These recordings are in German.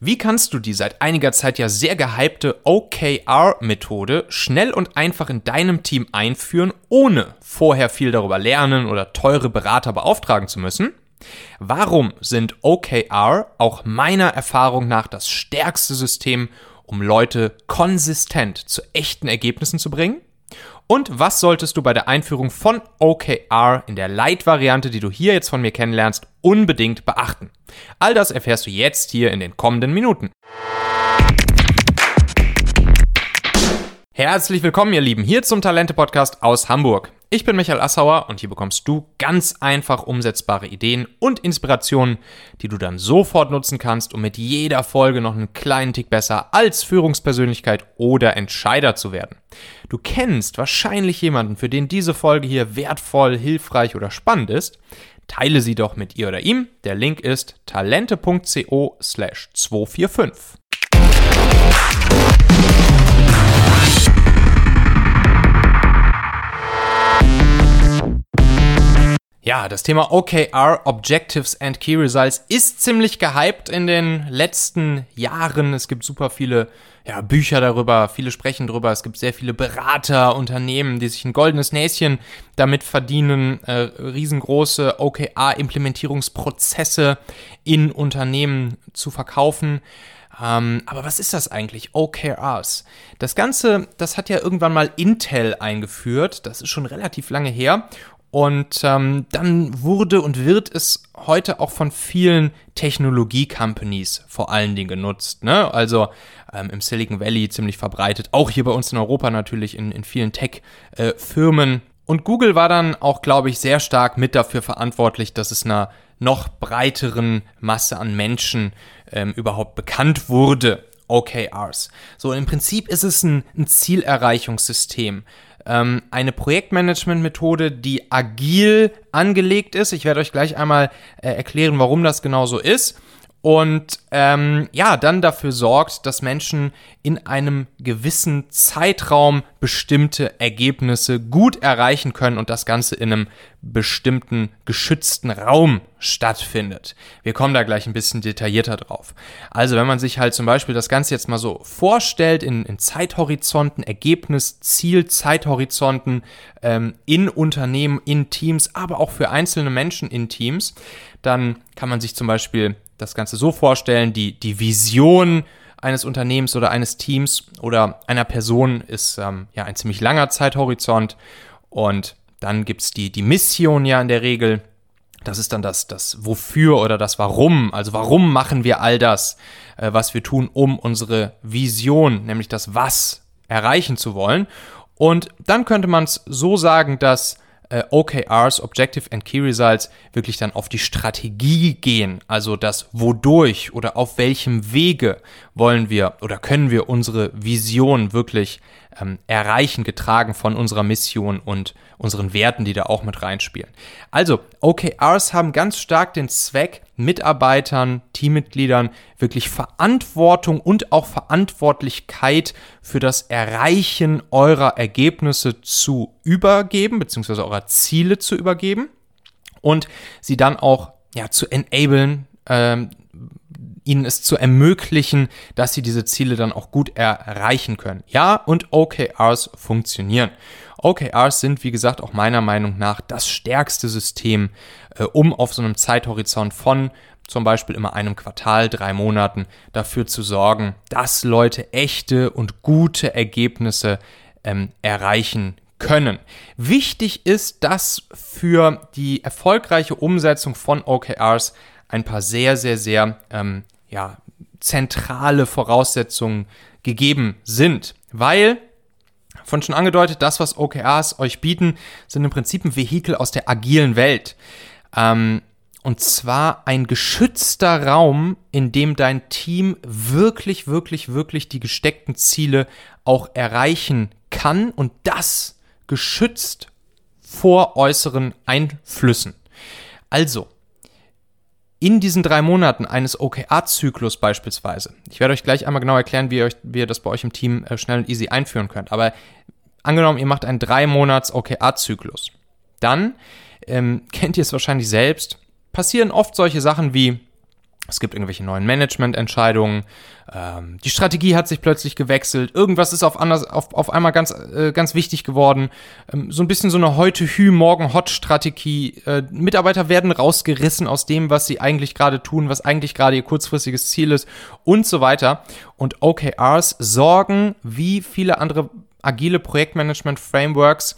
Wie kannst du die seit einiger Zeit ja sehr gehypte OKR-Methode schnell und einfach in deinem Team einführen, ohne vorher viel darüber lernen oder teure Berater beauftragen zu müssen? Warum sind OKR auch meiner Erfahrung nach das stärkste System, um Leute konsistent zu echten Ergebnissen zu bringen? Und was solltest du bei der Einführung von OKR in der Light-Variante, die du hier jetzt von mir kennenlernst, unbedingt beachten? All das erfährst du jetzt hier in den kommenden Minuten. Herzlich willkommen, ihr Lieben, hier zum Talente-Podcast aus Hamburg. Ich bin Michael Assauer und hier bekommst du ganz einfach umsetzbare Ideen und Inspirationen, die du dann sofort nutzen kannst, um mit jeder Folge noch einen kleinen Tick besser als Führungspersönlichkeit oder Entscheider zu werden. Du kennst wahrscheinlich jemanden, für den diese Folge hier wertvoll, hilfreich oder spannend ist. Teile sie doch mit ihr oder ihm. Der Link ist talente.co/245. Ja, das Thema OKR, Objectives and Key Results, ist ziemlich gehypt in den letzten Jahren. Es gibt super viele Bücher darüber, viele sprechen darüber. Es gibt sehr viele Berater, Unternehmen, die sich ein goldenes Näschen damit verdienen, riesengroße OKR-Implementierungsprozesse in Unternehmen zu verkaufen. Aber was ist das eigentlich, OKRs? Das Ganze, das hat ja irgendwann mal Intel eingeführt. Das ist schon relativ lange her. Und dann wurde und wird es heute auch von vielen Technologie-Companies vor allen Dingen genutzt, ne? Also im Silicon Valley ziemlich verbreitet, auch hier bei uns in Europa natürlich in vielen Tech-Firmen. Und Google war dann auch, glaube ich, sehr stark mit dafür verantwortlich, dass es einer noch breiteren Masse an Menschen überhaupt bekannt wurde, OKRs. So, im Prinzip ist es ein Zielerreichungssystem. Eine Projektmanagement-Methode, die agil angelegt ist. Ich werde euch gleich einmal erklären, warum das genau so ist. Und dann dafür sorgt, dass Menschen in einem gewissen Zeitraum bestimmte Ergebnisse gut erreichen können und das Ganze in einem bestimmten geschützten Raum stattfindet. Wir kommen da gleich ein bisschen detaillierter drauf. Also wenn man sich halt zum Beispiel das Ganze jetzt mal so vorstellt in Zeithorizonten, Ergebnis, Ziel, Zeithorizonten in Unternehmen, in Teams, aber auch für einzelne Menschen in Teams, dann kann man sich zum Beispiel das Ganze so vorstellen, die Vision eines Unternehmens oder eines Teams oder einer Person ist ein ziemlich langer Zeithorizont und dann gibt es die Mission ja in der Regel. Das ist dann das Wofür oder das Warum. Also warum machen wir all das, was wir tun, um unsere Vision, nämlich das Was, erreichen zu wollen. Und dann könnte man es so sagen, dass OKRs, Objective and Key Results, wirklich dann auf die Strategie gehen, also das Wodurch oder auf welchem Wege wollen wir oder können wir unsere Vision wirklich erreichen, getragen von unserer Mission und unseren Werten, die da auch mit reinspielen. Also OKRs haben ganz stark den Zweck, Mitarbeitern, Teammitgliedern wirklich Verantwortung und auch Verantwortlichkeit für das Erreichen eurer Ergebnisse zu übergeben, beziehungsweise eurer Ziele zu übergeben und sie dann auch zu enablen, ihnen es zu ermöglichen, dass sie diese Ziele dann auch gut erreichen können. Ja, und OKRs funktionieren. OKRs sind, wie gesagt, auch meiner Meinung nach das stärkste System, um auf so einem Zeithorizont von zum Beispiel immer einem Quartal, 3 Monaten dafür zu sorgen, dass Leute echte und gute Ergebnisse erreichen können. Wichtig ist, dass für die erfolgreiche Umsetzung von OKRs ein paar sehr, sehr, sehr zentrale Voraussetzungen gegeben sind, weil, von schon angedeutet, das, was OKRs euch bieten, sind im Prinzip ein Vehikel aus der agilen Welt. Und zwar ein geschützter Raum, in dem dein Team wirklich, wirklich, wirklich die gesteckten Ziele auch erreichen kann und das geschützt vor äußeren Einflüssen. Also, in diesen 3 Monaten eines OKR-Zyklus beispielsweise, ich werde euch gleich einmal genau erklären, wie ihr das bei euch im Team schnell und easy einführen könnt, aber angenommen, ihr macht einen 3-Monats-OKR-Zyklus, dann kennt ihr es wahrscheinlich selbst, passieren oft solche Sachen wie, Es gibt irgendwelche neuen Managemententscheidungen, die Strategie hat sich plötzlich gewechselt, irgendwas ist auf einmal ganz wichtig geworden, so ein bisschen so eine heute-Hü, morgen-hot-Strategie. Mitarbeiter werden rausgerissen aus dem, was sie eigentlich gerade tun, was eigentlich gerade ihr kurzfristiges Ziel ist und so weiter. Und OKRs sorgen, wie viele andere agile Projektmanagement-Frameworks,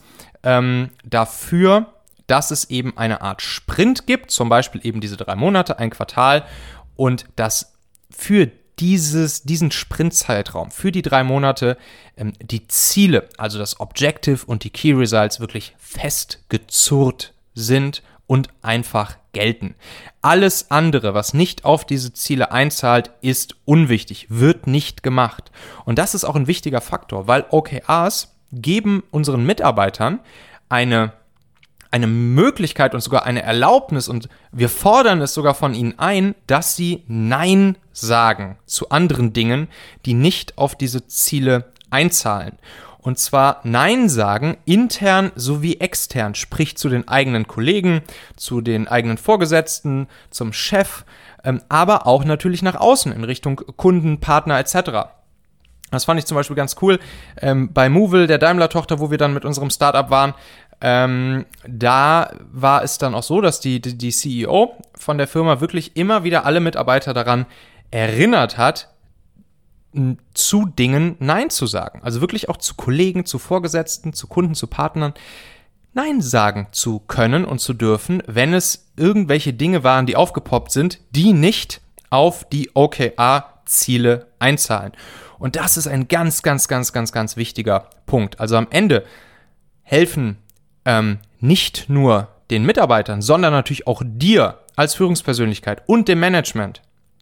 dafür, dass es eben eine Art Sprint gibt, zum Beispiel eben diese 3 Monate, ein Quartal, und dass für diesen Sprintzeitraum, für die 3 Monate, die Ziele, also das Objective und die Key Results wirklich festgezurrt sind und einfach gelten. Alles andere, was nicht auf diese Ziele einzahlt, ist unwichtig, wird nicht gemacht. Und das ist auch ein wichtiger Faktor, weil OKRs geben unseren Mitarbeitern eine Möglichkeit und sogar eine Erlaubnis, und wir fordern es sogar von ihnen ein, dass sie Nein sagen zu anderen Dingen, die nicht auf diese Ziele einzahlen. Und zwar Nein sagen intern sowie extern, sprich zu den eigenen Kollegen, zu den eigenen Vorgesetzten, zum Chef, aber auch natürlich nach außen in Richtung Kunden, Partner etc. Das fand ich zum Beispiel ganz cool. Bei Movil, der Daimler-Tochter, wo wir dann mit unserem Startup waren, da war es dann auch so, dass die CEO von der Firma wirklich immer wieder alle Mitarbeiter daran erinnert hat, zu Dingen Nein zu sagen. Also wirklich auch zu Kollegen, zu Vorgesetzten, zu Kunden, zu Partnern Nein sagen zu können und zu dürfen, wenn es irgendwelche Dinge waren, die aufgepoppt sind, die nicht auf die OKR-Ziele einzahlen. Und das ist ein ganz, ganz, ganz, ganz, ganz wichtiger Punkt. Also am Ende helfen nicht nur den Mitarbeitern, sondern natürlich auch dir als Führungspersönlichkeit und dem Management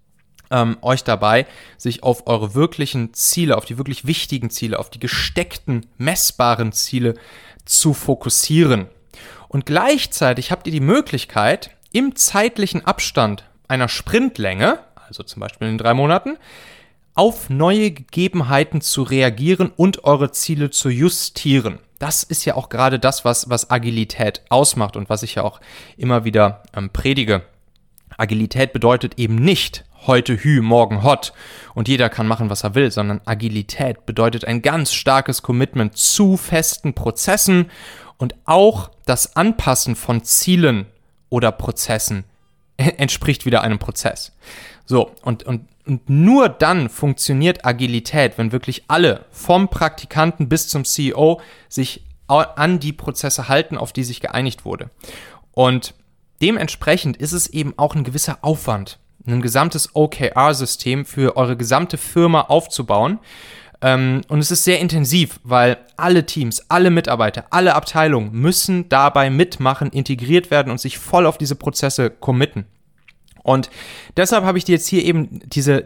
euch dabei, sich auf eure wirklichen Ziele, auf die wirklich wichtigen Ziele, auf die gesteckten, messbaren Ziele zu fokussieren. Und gleichzeitig habt ihr die Möglichkeit, im zeitlichen Abstand einer Sprintlänge, also zum Beispiel in 3 Monaten, auf neue Gegebenheiten zu reagieren und eure Ziele zu justieren. Das ist ja auch gerade das, was Agilität ausmacht und was ich ja auch immer wieder predige. Agilität bedeutet eben nicht heute Hü, morgen hot und jeder kann machen, was er will, sondern Agilität bedeutet ein ganz starkes Commitment zu festen Prozessen und auch das Anpassen von Zielen oder Prozessen entspricht wieder einem Prozess. So, und nur dann funktioniert Agilität, wenn wirklich alle, vom Praktikanten bis zum CEO, sich an die Prozesse halten, auf die sich geeinigt wurde. Und dementsprechend ist es eben auch ein gewisser Aufwand, ein gesamtes OKR-System für eure gesamte Firma aufzubauen. Und es ist sehr intensiv, weil alle Teams, alle Mitarbeiter, alle Abteilungen müssen dabei mitmachen, integriert werden und sich voll auf diese Prozesse committen. Und deshalb habe ich dir jetzt hier eben diese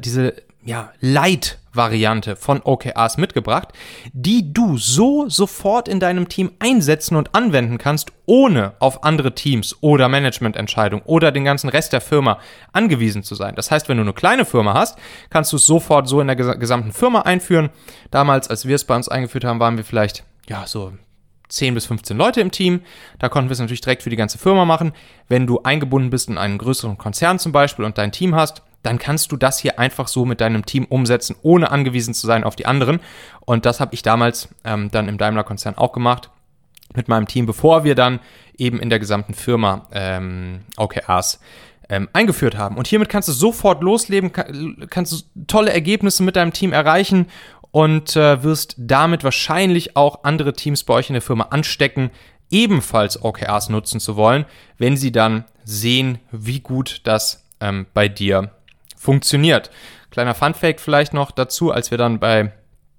Light-Variante von OKRs mitgebracht, die du so sofort in deinem Team einsetzen und anwenden kannst, ohne auf andere Teams oder Managemententscheidungen oder den ganzen Rest der Firma angewiesen zu sein. Das heißt, wenn du eine kleine Firma hast, kannst du es sofort so in der gesamten Firma einführen. Damals, als wir es bei uns eingeführt haben, waren wir vielleicht so 10 bis 15 Leute im Team. Da konnten wir es natürlich direkt für die ganze Firma machen. Wenn du eingebunden bist in einen größeren Konzern zum Beispiel und dein Team hast, dann kannst du das hier einfach so mit deinem Team umsetzen, ohne angewiesen zu sein auf die anderen. Und das habe ich damals dann im Daimler-Konzern auch gemacht mit meinem Team, bevor wir dann eben in der gesamten Firma OKRs eingeführt haben. Und hiermit kannst du sofort losleben, kannst du tolle Ergebnisse mit deinem Team erreichen und wirst damit wahrscheinlich auch andere Teams bei euch in der Firma anstecken, ebenfalls OKRs nutzen zu wollen, wenn sie dann sehen, wie gut das bei dir funktioniert. Kleiner Funfact vielleicht noch dazu, als wir dann bei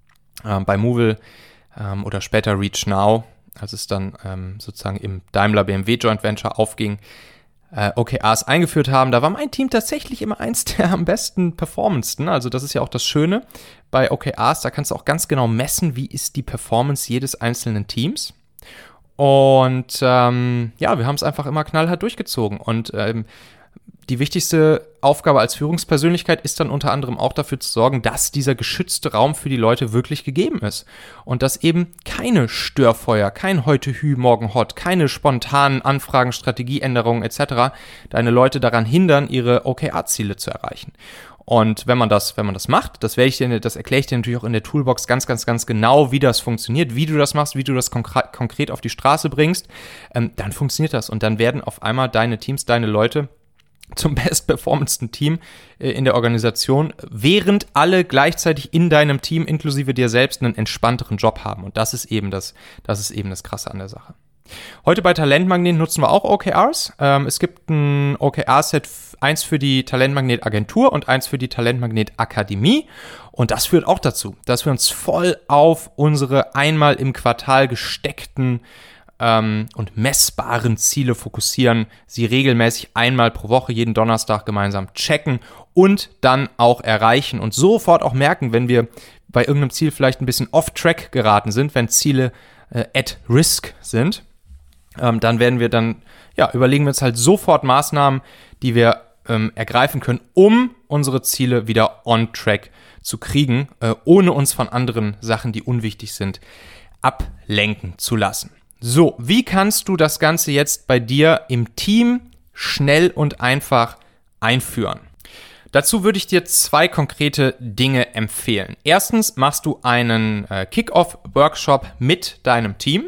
Movil oder später Reach Now, als es dann sozusagen im Daimler-BMW Joint Venture aufging, OKRs eingeführt haben, da war mein Team tatsächlich immer eins der am besten performendsten. Also das ist ja auch das Schöne bei OKRs, da kannst du auch ganz genau messen, wie ist die Performance jedes einzelnen Teams. Und wir haben es einfach immer knallhart durchgezogen. Und die wichtigste Aufgabe als Führungspersönlichkeit ist dann unter anderem auch dafür zu sorgen, dass dieser geschützte Raum für die Leute wirklich gegeben ist. Und dass eben keine Störfeuer, kein heute Hü, morgen hot, keine spontanen Anfragen, Strategieänderungen etc. deine Leute daran hindern, ihre OKR-Ziele zu erreichen. Und wenn man das macht, das erkläre ich dir natürlich auch in der Toolbox ganz genau, wie das funktioniert, wie du das machst, wie du das konkret auf die Straße bringst, dann funktioniert das. Und dann werden auf einmal deine Teams, deine Leute zum bestperformendsten Team in der Organisation, während alle gleichzeitig in deinem Team, inklusive dir selbst, einen entspannteren Job haben. Und das ist eben das Krasse an der Sache. Heute bei Talentmagnet nutzen wir auch OKRs. Es gibt ein OKR-Set, eins für die Talentmagnet-Agentur und eins für die Talentmagnet-Akademie. Und das führt auch dazu, dass wir uns voll auf unsere einmal im Quartal gesteckten und messbaren Ziele fokussieren, sie regelmäßig einmal pro Woche, jeden Donnerstag gemeinsam checken und dann auch erreichen und sofort auch merken, wenn wir bei irgendeinem Ziel vielleicht ein bisschen off-track geraten sind, wenn Ziele at risk sind. Dann überlegen wir uns halt sofort Maßnahmen, die wir ergreifen können, um unsere Ziele wieder on track zu kriegen, ohne uns von anderen Sachen, die unwichtig sind, ablenken zu lassen. So, wie kannst du das Ganze jetzt bei dir im Team schnell und einfach einführen? Dazu würde ich dir 2 konkrete Dinge empfehlen. Erstens machst du einen Kick-Off-Workshop mit deinem Team,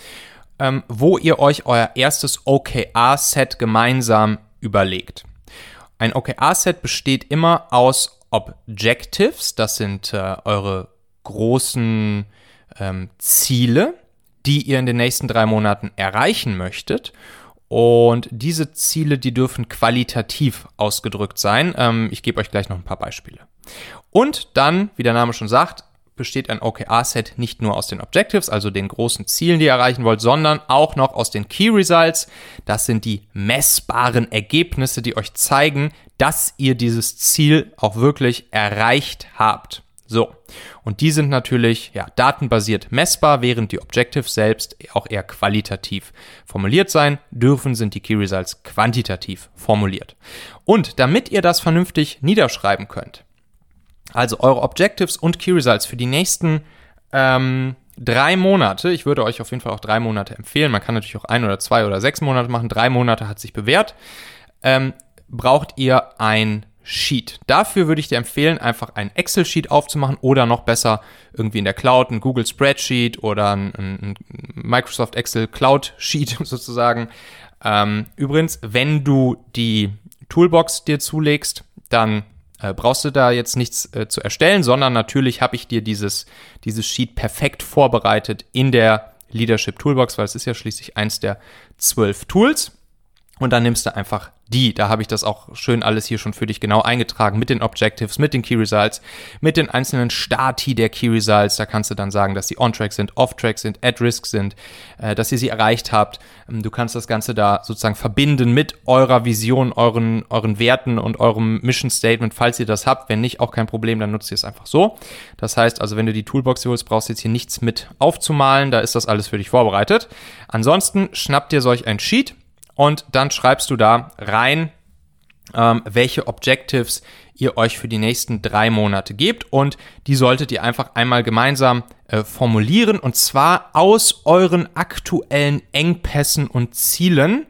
wo ihr euch euer erstes OKR-Set gemeinsam überlegt. Ein OKR-Set besteht immer aus Objectives, das sind eure großen Ziele, die ihr in den nächsten 3 Monaten erreichen möchtet. Und diese Ziele, die dürfen qualitativ ausgedrückt sein. Ich gebe euch gleich noch ein paar Beispiele. Und dann, wie der Name schon sagt, besteht ein OKR-Set nicht nur aus den Objectives, also den großen Zielen, die ihr erreichen wollt, sondern auch noch aus den Key Results. Das sind die messbaren Ergebnisse, die euch zeigen, dass ihr dieses Ziel auch wirklich erreicht habt. So, und die sind natürlich datenbasiert messbar, während die Objectives selbst auch eher qualitativ formuliert sein dürfen, sind die Key Results quantitativ formuliert. Und damit ihr das vernünftig niederschreiben könnt, also eure Objectives und Key Results für die nächsten 3 Monate, ich würde euch auf jeden Fall auch 3 Monate empfehlen, man kann natürlich auch 1 oder 2 oder 6 Monate machen, 3 Monate hat sich bewährt, braucht ihr ein Sheet. Dafür würde ich dir empfehlen, einfach ein Excel-Sheet aufzumachen oder noch besser irgendwie in der Cloud ein Google Spreadsheet oder ein Microsoft Excel Cloud Sheet sozusagen. Übrigens, wenn du die Toolbox dir zulegst, dann brauchst du da jetzt nichts zu erstellen, sondern natürlich habe ich dir dieses Sheet perfekt vorbereitet in der Leadership Toolbox, weil es ist ja schließlich eins der 12 Tools. Und dann nimmst du einfach da habe ich das auch schön alles hier schon für dich genau eingetragen mit den Objectives, mit den Key Results, mit den einzelnen Stati der Key Results. Da kannst du dann sagen, dass die on-track sind, off-track sind, at risk sind, dass ihr sie erreicht habt. Du kannst das Ganze da sozusagen verbinden mit eurer Vision, euren Werten und eurem Mission Statement, falls ihr das habt. Wenn nicht, auch kein Problem, dann nutzt ihr es einfach so. Das heißt also, wenn du die Toolbox hier holst, brauchst du jetzt hier nichts mit aufzumalen. Da ist das alles für dich vorbereitet. Ansonsten schnappt ihr solch ein Sheet und dann schreibst du da rein, welche Objectives ihr euch für die nächsten 3 Monate gebt. Und die solltet ihr einfach einmal gemeinsam formulieren. Und zwar aus euren aktuellen Engpässen und Zielen,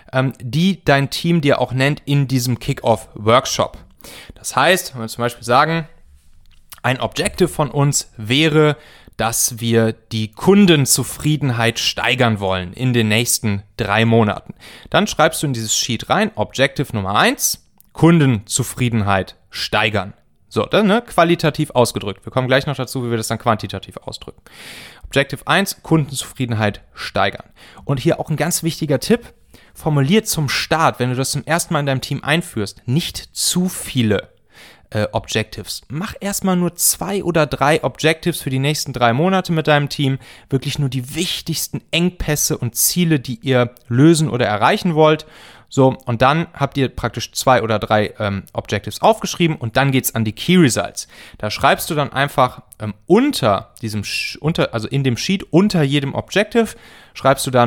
die dein Team dir auch nennt in diesem Kick-Off-Workshop. Das heißt, wenn wir zum Beispiel sagen, ein Objective von uns wäre, dass wir die Kundenzufriedenheit steigern wollen in den nächsten 3 Monaten. Dann schreibst du in dieses Sheet rein, Objective Nummer 1, Kundenzufriedenheit steigern. So, dann qualitativ ausgedrückt. Wir kommen gleich noch dazu, wie wir das dann quantitativ ausdrücken. Objective 1, Kundenzufriedenheit steigern. Und hier auch ein ganz wichtiger Tipp, formuliert zum Start, wenn du das zum ersten Mal in deinem Team einführst, nicht zu viele Objectives. Mach erstmal nur 2 oder 3 Objectives für die nächsten 3 Monate mit deinem Team. Wirklich nur die wichtigsten Engpässe und Ziele, die ihr lösen oder erreichen wollt. So, und dann habt ihr praktisch 2 oder 3 Objectives aufgeschrieben und dann geht's an die Key Results. Da schreibst du dann einfach also in dem Sheet unter jedem Objective schreibst du dann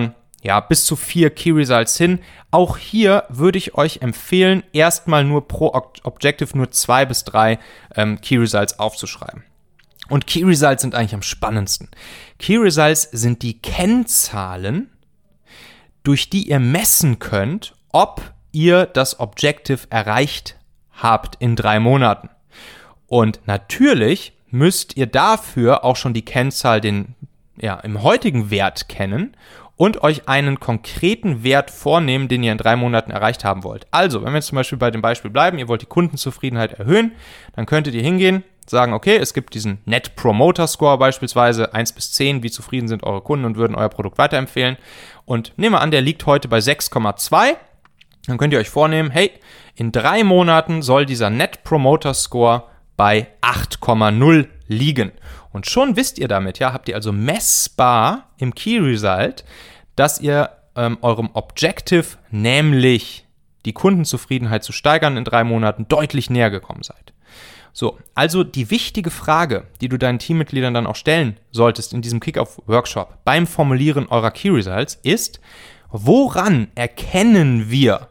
bis zu 4 Key Results hin. Auch hier würde ich euch empfehlen, erstmal nur pro Objective nur 2 bis 3 Key Results aufzuschreiben. Und Key Results sind eigentlich am spannendsten. Key Results sind die Kennzahlen, durch die ihr messen könnt, ob ihr das Objective erreicht habt in 3 Monaten. Und natürlich müsst ihr dafür auch schon die Kennzahl im heutigen Wert kennen und euch einen konkreten Wert vornehmen, den ihr in 3 Monaten erreicht haben wollt. Also, wenn wir jetzt zum Beispiel bei dem Beispiel bleiben, ihr wollt die Kundenzufriedenheit erhöhen, dann könntet ihr hingehen, sagen, okay, es gibt diesen Net Promoter Score beispielsweise, 1 bis 10, wie zufrieden sind eure Kunden und würden euer Produkt weiterempfehlen. Und nehmen wir an, der liegt heute bei 6,2. Dann könnt ihr euch vornehmen, hey, in 3 Monaten soll dieser Net Promoter Score bei 8,0 liegen. Und schon wisst ihr damit, habt ihr also messbar im Key Result, dass ihr eurem Objective, nämlich die Kundenzufriedenheit zu steigern in 3 Monaten, deutlich näher gekommen seid. So, also die wichtige Frage, die du deinen Teammitgliedern dann auch stellen solltest in diesem Kick-Off-Workshop beim Formulieren eurer Key Results ist, woran erkennen wir,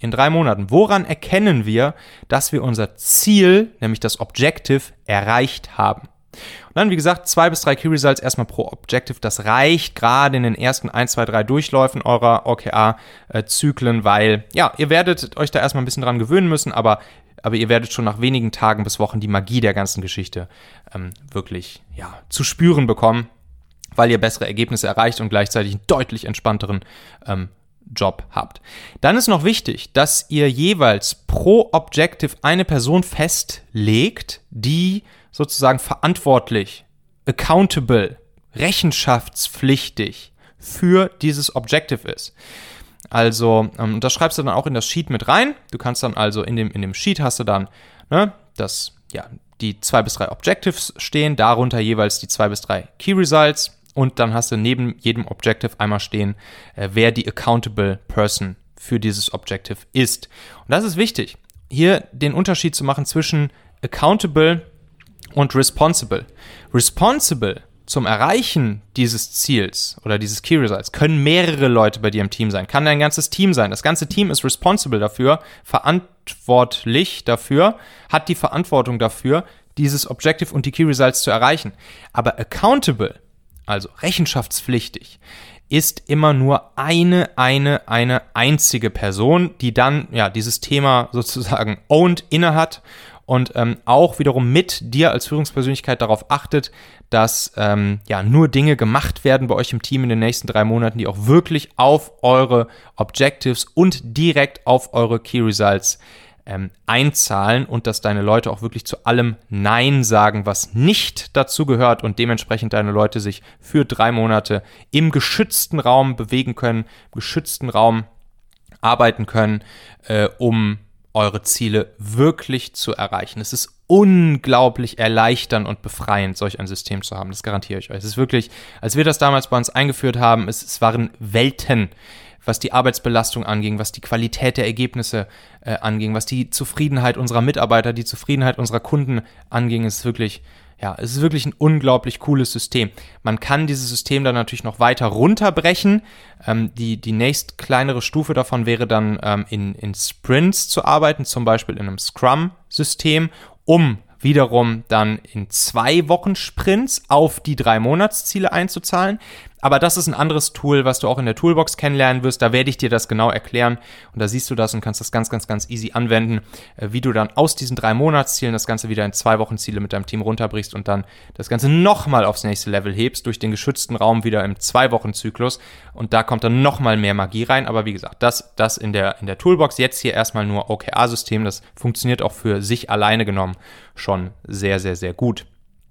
dass wir unser Ziel, nämlich das Objective, erreicht haben? Und dann, wie gesagt, 2 bis 3 Key Results erstmal pro Objective. Das reicht gerade in den ersten 1, 2, 3 Durchläufen eurer OKR-Zyklen, weil, ihr werdet euch da erstmal ein bisschen dran gewöhnen müssen, aber ihr werdet schon nach wenigen Tagen bis Wochen die Magie der ganzen Geschichte wirklich zu spüren bekommen, weil ihr bessere Ergebnisse erreicht und gleichzeitig einen deutlich entspannteren Job habt. Dann ist noch wichtig, dass ihr jeweils pro Objective eine Person festlegt, die sozusagen verantwortlich, accountable, rechenschaftspflichtig für dieses Objective ist. Also, das schreibst du dann auch in das Sheet mit rein. Du kannst dann also in dem Sheet hast du dann die 2 bis 3 Objectives stehen, darunter jeweils die 2 bis 3 Key Results und dann hast du neben jedem Objective einmal stehen, wer die accountable Person für dieses Objective ist. Und das ist wichtig, hier den Unterschied zu machen zwischen accountable und responsible. Responsible zum Erreichen dieses Ziels oder dieses Key Results können mehrere Leute bei dir im Team sein. Kann dein ganzes Team sein. Das ganze Team ist responsible dafür, verantwortlich dafür, hat die Verantwortung dafür, dieses Objective und die Key Results zu erreichen. Aber accountable, also rechenschaftspflichtig, ist immer nur eine einzige Person, die dann dieses Thema sozusagen innehat und auch wiederum mit dir als Führungspersönlichkeit darauf achtet, dass nur Dinge gemacht werden bei euch im Team in den nächsten 3 Monaten, die auch wirklich auf eure Objectives und direkt auf eure Key Results einzahlen und dass deine Leute auch wirklich zu allem Nein sagen, was nicht dazu gehört und dementsprechend deine Leute sich für 3 Monate im geschützten Raum bewegen können, im geschützten Raum arbeiten können, um eure Ziele wirklich zu erreichen. Es ist unglaublich erleichternd und befreiend, solch ein System zu haben. Das garantiere ich euch. Es ist wirklich, als wir das damals bei uns eingeführt haben, es waren Welten, was die Arbeitsbelastung anging, was die Qualität der Ergebnisse anging, was die Zufriedenheit unserer Mitarbeiter, die Zufriedenheit unserer Kunden anging. Es ist wirklich ein unglaublich cooles System. Man kann dieses System dann natürlich noch weiter runterbrechen. Die nächst kleinere Stufe davon wäre dann in Sprints zu arbeiten, zum Beispiel in einem Scrum-System, um wiederum dann in 2 Wochen Sprints auf die 3 Monatsziele einzuzahlen. Aber das ist ein anderes Tool, was du auch in der Toolbox kennenlernen wirst. Da werde ich dir das genau erklären. Und da siehst du das und kannst das ganz, ganz, ganz easy anwenden, wie du dann aus diesen 3 Monatszielen das Ganze wieder in 2 Wochen-Ziele mit deinem Team runterbrichst und dann das Ganze nochmal aufs nächste Level hebst, durch den geschützten Raum wieder im 2-Wochen-Zyklus. Und da kommt dann nochmal mehr Magie rein. Aber wie gesagt, das in der Toolbox. Jetzt hier erstmal nur OKR-System. Das funktioniert auch für sich alleine genommen schon sehr, sehr, sehr gut.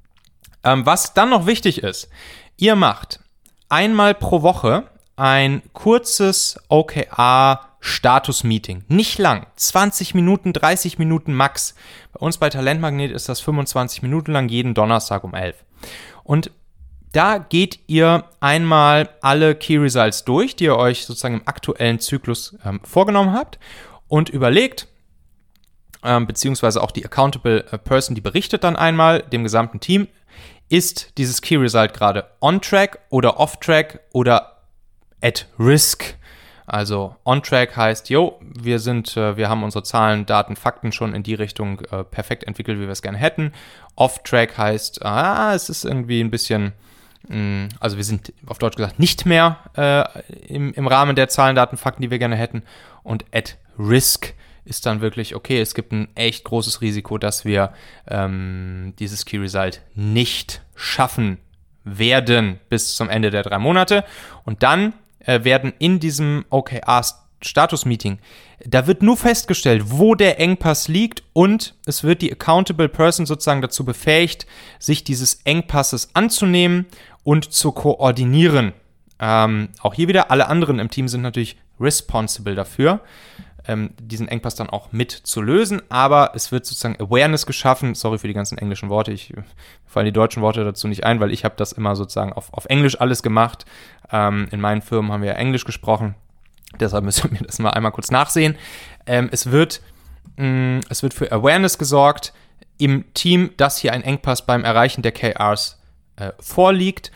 Was dann noch wichtig ist, ihr macht einmal pro Woche ein kurzes OKR-Status-Meeting. Nicht lang, 20 Minuten, 30 Minuten max. Bei uns bei Talentmagnet ist das 25 Minuten lang, jeden Donnerstag um 11. Und da geht ihr einmal alle Key Results durch, die ihr euch sozusagen im aktuellen Zyklus vorgenommen habt und überlegt, beziehungsweise auch die Accountable Person, die berichtet dann einmal dem gesamten Team, ist dieses Key Result gerade on track oder off track oder at risk. Also on-track heißt, wir haben unsere Zahlen, Daten, Fakten schon in die Richtung perfekt entwickelt, wie wir es gerne hätten. Off-track heißt, es ist irgendwie ein bisschen, also wir sind auf Deutsch gesagt nicht mehr im Rahmen der Zahlen, Daten, Fakten, die wir gerne hätten. Und at risk ist dann wirklich, okay, es gibt ein echt großes Risiko, dass wir dieses Key Result nicht schaffen werden bis zum Ende der 3 Monate. Und dann werden in diesem OKR-Status-Meeting, da wird nur festgestellt, wo der Engpass liegt, und es wird die Accountable Person sozusagen dazu befähigt, sich dieses Engpasses anzunehmen und zu koordinieren. Auch hier wieder, alle anderen im Team sind natürlich responsible dafür, diesen Engpass dann auch mit zu lösen, aber es wird sozusagen Awareness geschaffen. Sorry für die ganzen englischen Worte, mir fallen die deutschen Worte dazu nicht ein, weil ich habe das immer sozusagen auf Englisch alles gemacht. In meinen Firmen haben wir ja Englisch gesprochen, deshalb müssen wir das mal einmal kurz nachsehen. Es wird für Awareness gesorgt im Team, dass hier ein Engpass beim Erreichen der KRs vorliegt,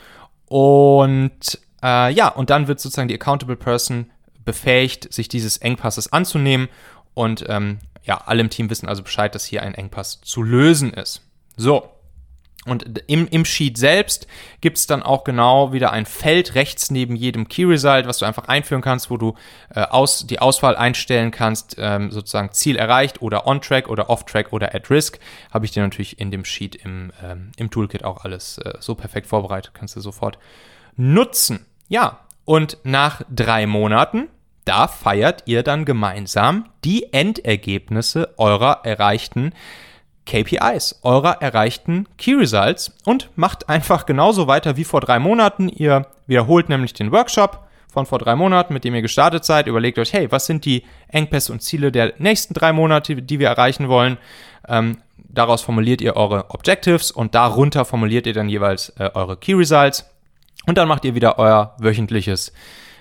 und und dann wird sozusagen die Accountable Person befähigt, sich dieses Engpasses anzunehmen, und alle im Team wissen also Bescheid, dass hier ein Engpass zu lösen ist. So, und im Sheet selbst gibt es dann auch genau wieder ein Feld rechts neben jedem Key Result, was du einfach einführen kannst, wo du die Auswahl einstellen kannst, sozusagen Ziel erreicht oder on-track oder off-track oder at risk. Habe ich dir natürlich in dem Sheet im Toolkit auch alles so perfekt vorbereitet, kannst du sofort nutzen. Ja, und nach 3 Monaten, da feiert ihr dann gemeinsam die Endergebnisse eurer erreichten KPIs, eurer erreichten Key Results, und macht einfach genauso weiter wie vor 3 Monaten. Ihr wiederholt nämlich den Workshop von vor 3 Monaten, mit dem ihr gestartet seid. Überlegt euch, hey, was sind die Engpässe und Ziele der nächsten 3 Monate, die wir erreichen wollen? Daraus formuliert ihr eure Objectives, und darunter formuliert ihr dann jeweils eure Key Results. Und dann macht ihr wieder euer wöchentliches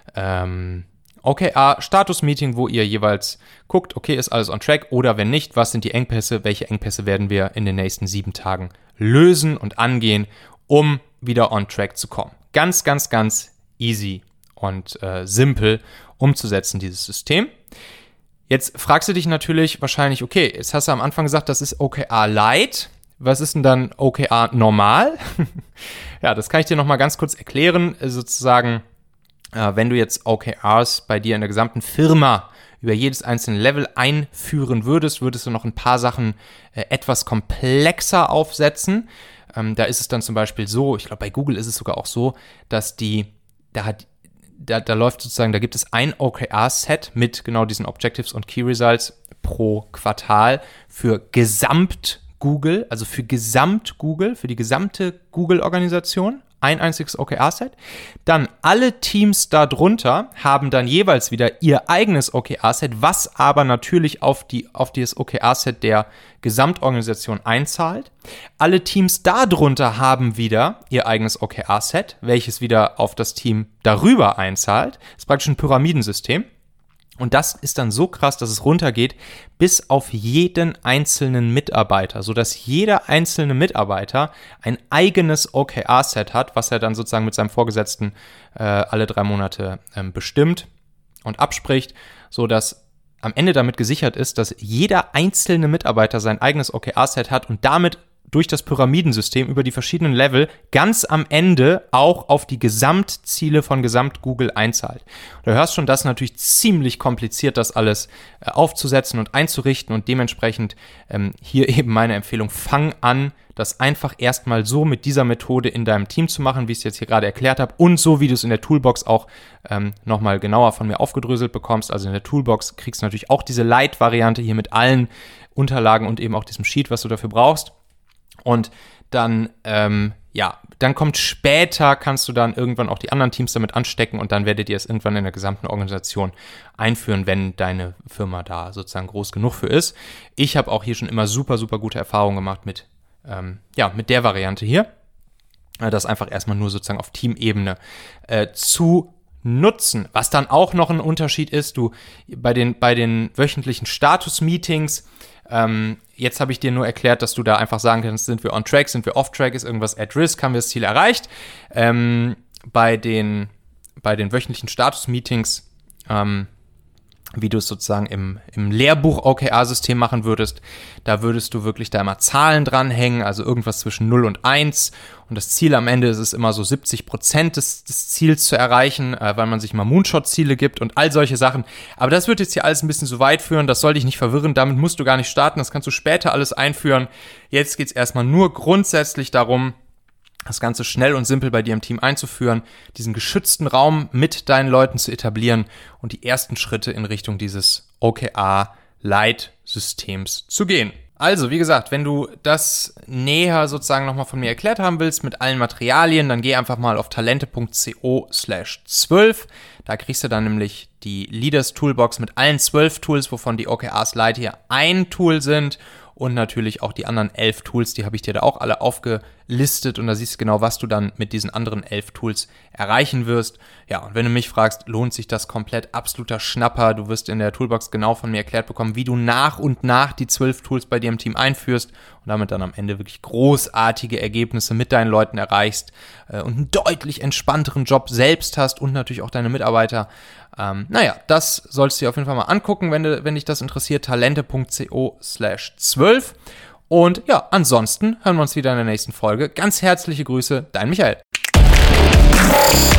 OKR-Status-Meeting, wo ihr jeweils guckt, okay, ist alles on track, oder wenn nicht, was sind die Engpässe, welche Engpässe werden wir in den nächsten 7 Tagen lösen und angehen, um wieder on track zu kommen. Ganz, ganz, ganz easy und simpel umzusetzen, dieses System. Jetzt fragst du dich natürlich wahrscheinlich, okay, jetzt hast du am Anfang gesagt, das ist OKR Light. Was ist denn dann OKR normal? Ja, das kann ich dir nochmal ganz kurz erklären. Sozusagen, wenn du jetzt OKRs bei dir in der gesamten Firma über jedes einzelne Level einführen würdest du noch ein paar Sachen etwas komplexer aufsetzen. Da ist es dann zum Beispiel so, ich glaube bei Google ist es sogar auch so, dass da läuft sozusagen, da gibt es ein OKR-Set mit genau diesen Objectives und Key Results pro Quartal für Gesamt-Google, also für Gesamt-Google, für die gesamte Google-Organisation. Ein einziges OKR-Set. Dann alle Teams darunter haben dann jeweils wieder ihr eigenes OKR-Set, was aber natürlich auf das OKR-Set der Gesamtorganisation einzahlt. Alle Teams darunter haben wieder ihr eigenes OKR-Set, welches wieder auf das Team darüber einzahlt. Das ist praktisch ein Pyramidensystem. Und das ist dann so krass, dass es runtergeht bis auf jeden einzelnen Mitarbeiter, sodass jeder einzelne Mitarbeiter ein eigenes OKR-Set hat, was er dann sozusagen mit seinem Vorgesetzten alle 3 Monate bestimmt und abspricht, sodass am Ende damit gesichert ist, dass jeder einzelne Mitarbeiter sein eigenes OKR-Set hat und damit durch das Pyramidensystem über die verschiedenen Level ganz am Ende auch auf die Gesamtziele von Gesamt-Google einzahlt. Du hörst schon, das ist natürlich ziemlich kompliziert, das alles aufzusetzen und einzurichten, und dementsprechend hier eben meine Empfehlung, fang an, das einfach erstmal so mit dieser Methode in deinem Team zu machen, wie ich es jetzt hier gerade erklärt habe, und so, wie du es in der Toolbox auch nochmal genauer von mir aufgedröselt bekommst. Also in der Toolbox kriegst du natürlich auch diese Light-Variante hier mit allen Unterlagen und eben auch diesem Sheet, was du dafür brauchst. Und dann, dann kommt später, kannst du dann irgendwann auch die anderen Teams damit anstecken, und dann werdet ihr es irgendwann in der gesamten Organisation einführen, wenn deine Firma da sozusagen groß genug für ist. Ich habe auch hier schon immer super, super gute Erfahrungen gemacht mit der Variante hier. Das einfach erstmal nur sozusagen auf Teamebene zu nutzen. Was dann auch noch ein Unterschied ist, bei den wöchentlichen Status-Meetings, jetzt habe ich dir nur erklärt, dass du da einfach sagen kannst, sind wir on track, sind wir off track, ist irgendwas at risk, haben wir das Ziel erreicht. Bei den bei den wöchentlichen Status-Meetings, wie du es sozusagen im Lehrbuch OKR-System machen würdest. Da würdest du wirklich da immer Zahlen dranhängen, also irgendwas zwischen 0 und 1. Und das Ziel am Ende ist es immer so 70% des Ziels zu erreichen, weil man sich mal Moonshot-Ziele gibt und all solche Sachen. Aber das wird jetzt hier alles ein bisschen so weit führen, das soll dich nicht verwirren, damit musst du gar nicht starten, das kannst du später alles einführen. Jetzt geht es erstmal nur grundsätzlich darum, das Ganze schnell und simpel bei dir im Team einzuführen, diesen geschützten Raum mit deinen Leuten zu etablieren und die ersten Schritte in Richtung dieses OKR-Leitsystems zu gehen. Also, wie gesagt, wenn du das näher sozusagen nochmal von mir erklärt haben willst mit allen Materialien, dann geh einfach mal auf talente.co/12. Da kriegst du dann nämlich die Leaders Toolbox mit allen 12 Tools, wovon die OKRs Lite hier ein Tool sind. Und natürlich auch die anderen 11 Tools, die habe ich dir da auch alle aufgelistet und da siehst du genau, was du dann mit diesen anderen 11 Tools erreichen wirst. Ja, und wenn du mich fragst, lohnt sich das komplett, absoluter Schnapper. Du wirst in der Toolbox genau von mir erklärt bekommen, wie du nach und nach die 12 Tools bei dir im Team einführst und damit dann am Ende wirklich großartige Ergebnisse mit deinen Leuten erreichst und einen deutlich entspannteren Job selbst hast und natürlich auch deine Mitarbeiter. Das solltest du dir auf jeden Fall mal angucken, wenn dich das interessiert, talente.co/12. Und ja, ansonsten hören wir uns wieder in der nächsten Folge. Ganz herzliche Grüße, dein Michael.